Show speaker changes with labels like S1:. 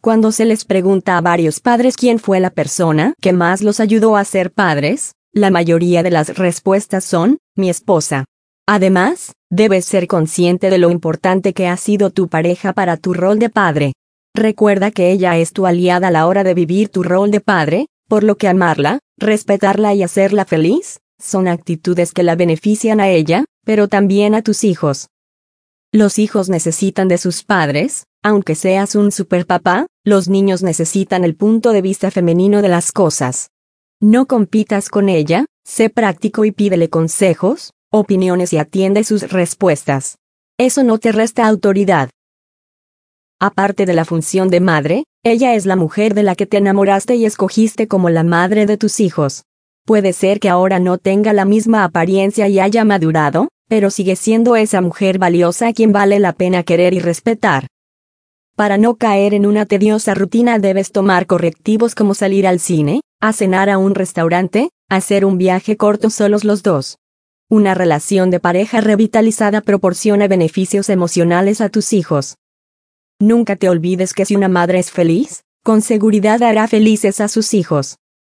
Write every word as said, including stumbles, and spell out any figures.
S1: Cuando se les pregunta a varios padres quién fue la persona que más los ayudó a ser padres, la mayoría de las respuestas son, mi esposa. Además, debes ser consciente de lo importante que ha sido tu pareja para tu rol de padre. Recuerda que ella es tu aliada a la hora de vivir tu rol de padre, por lo que amarla, respetarla y hacerla feliz, son actitudes que la benefician a ella, pero también a tus hijos. Los hijos necesitan de sus padres, aunque seas un superpapá, los niños necesitan el punto de vista femenino de las cosas. No compitas con ella, sé práctico y pídele consejos, opiniones y atiende sus respuestas. Eso no te resta autoridad. Aparte de la función de madre, ella es la mujer de la que te enamoraste y escogiste como la madre de tus hijos. Puede ser que ahora no tenga la misma apariencia y haya madurado, pero sigue siendo esa mujer valiosa a quien vale la pena querer y respetar. Para no caer en una tediosa rutina debes tomar correctivos como salir al cine, a cenar a un restaurante, hacer un viaje corto solos los dos. Una relación de pareja revitalizada proporciona beneficios emocionales a tus hijos. Nunca te olvides que si una madre es feliz, con seguridad hará felices a sus hijos.